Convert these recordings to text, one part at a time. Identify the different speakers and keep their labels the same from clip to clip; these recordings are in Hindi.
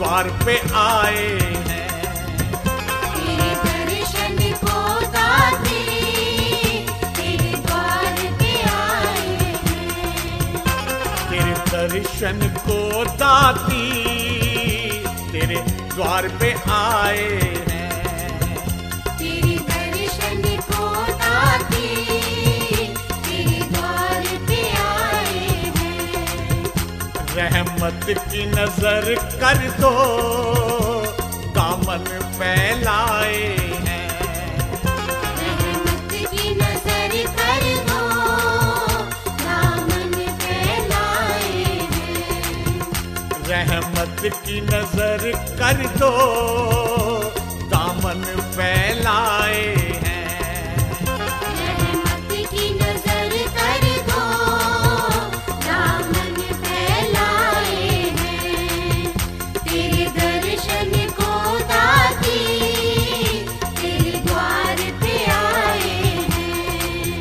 Speaker 1: द्वार पे आए हैं।
Speaker 2: तेरे दर्शन को दाते तेरे द्वार पे आए हैं।
Speaker 1: तेरे दर्शन को दाती तेरे द्वार पे आए हैं।
Speaker 2: तेरे दर्शन को दाते तेरे द्वार पे आए हैं।
Speaker 1: रहमत की नजर कर दो, दामन फैलाए हैं।
Speaker 2: रहमत की नजर कर दो, दामन फैलाए हैं।
Speaker 1: रहमत की नजर कर दो, दामन फैलाए हैं।
Speaker 2: रहमत की नजर कर दो, दामन फैलाए हैं। तेरे दर्शन को दाते तेरे द्वार पे आए हैं।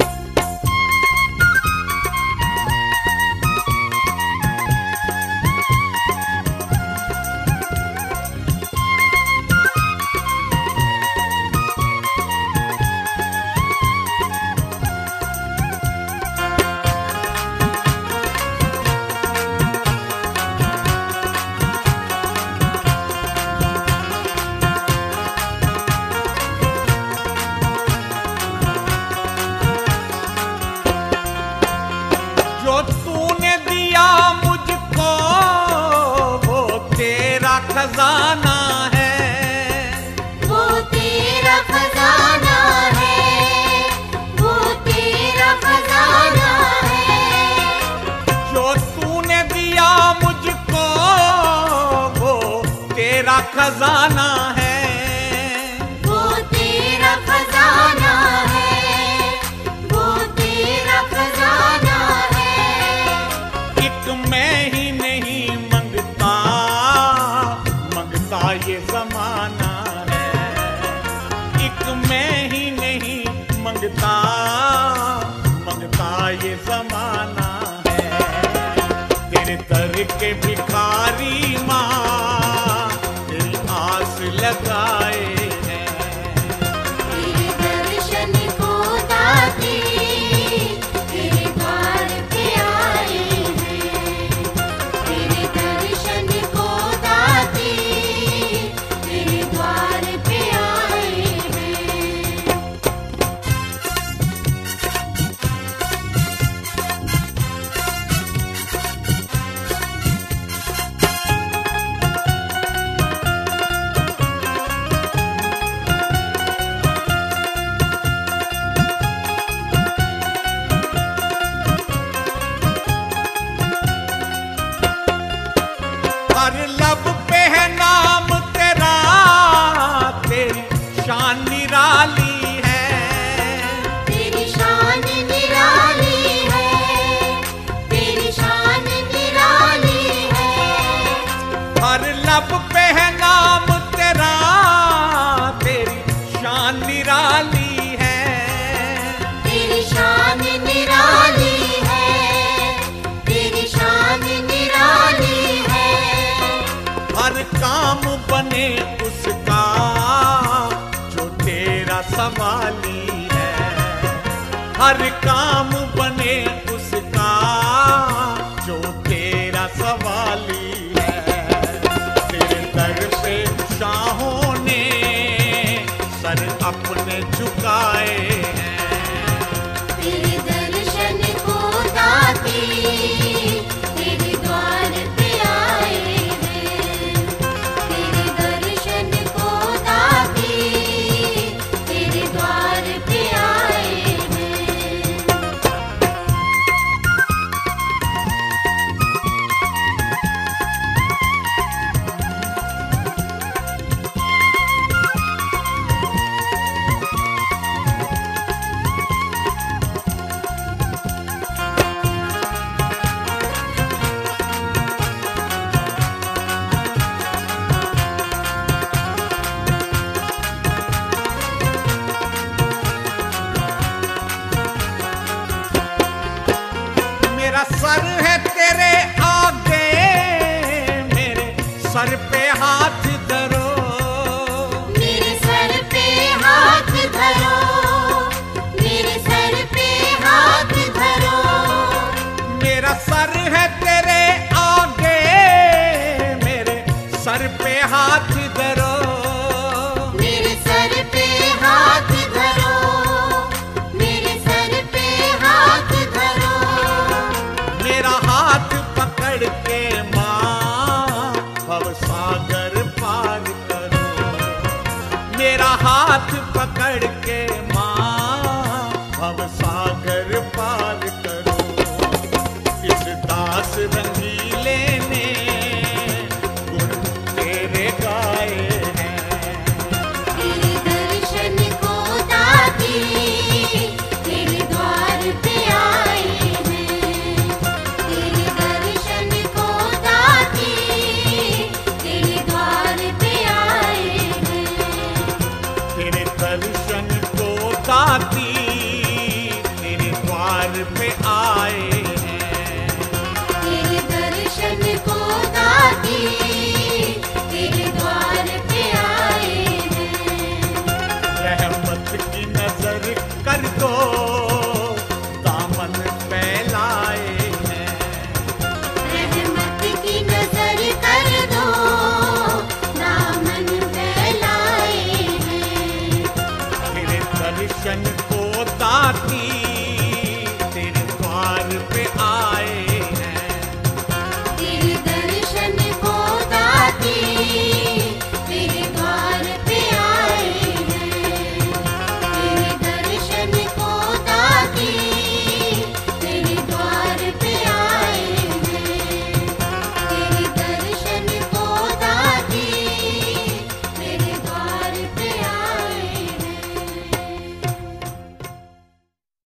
Speaker 1: जो तूने दिया मुझको वो तेरा खजाना है।
Speaker 2: वो तेरा खजाना है, वो तेरा खजाना है।
Speaker 1: जो तूने दिया मुझको वो तेरा खजाना है।
Speaker 2: वो तेरा खजाना है, वो तेरा खजाना है।
Speaker 1: एक मैं ही नहीं मंगता, मंगता ये जमाना है। एक मैं ही नहीं मंगता, मंगता ये जमाना है। तेरे दर के भिखारी माँ तेरी आस लगाए हैं।
Speaker 2: तेरे दर्शन को दाते तेरे द्वार पे आए हैं। तेरे दर्शन को दाते तेरे द्वार पे आए हैं।
Speaker 1: हर लब पे है नाम तेरा, तेरी शान निराली है।
Speaker 2: तेरी शान निराली है, तेरी शान निराली है।
Speaker 1: हर लब पे है नाम तेरा, तेरी शान निराली है।
Speaker 2: तेरी शान निराली है, तेरी शान निराली है।
Speaker 1: हर काम बने उसका जो तेरा सवाली है। हर काम बने उसका जो तेरा सवाली है। तेरे दर पे शाहों ने सर अपने झुकाए हैं।
Speaker 2: तेरे दर्शन को दाते तेरे द्वार पे आए हैं। तेरे दर्शन को दाते तेरे द्वार पे आए हैं।
Speaker 1: सर पे हाथ धरो,
Speaker 2: मेरे सर पे हाथ धरो, मेरे सर पे हाथ धरो।
Speaker 1: मेरा सर है तेरे आगे, मेरे सर पे हाथ धरो,
Speaker 2: मेरे सर पे हाथ धरो, मेरे सर पे हाथ धरो।
Speaker 1: मेरा हाथ पकड़ के माँ भव सागर पार करो, मेरा हाथ पकड़ के माँ भव सागर पार करो। इस दास रंगीले ने गुण तेरे गाए हैं,
Speaker 2: तेरे दर्शन को दाती तेरे द्वार पे आए हैं, तेरे दर्शन को दाती तेरे द्वार पे आए हैं।
Speaker 1: तेरे दर्शन को दाती तेरे द्वार पे आए हैं।
Speaker 2: तेरे दर्शन को दाती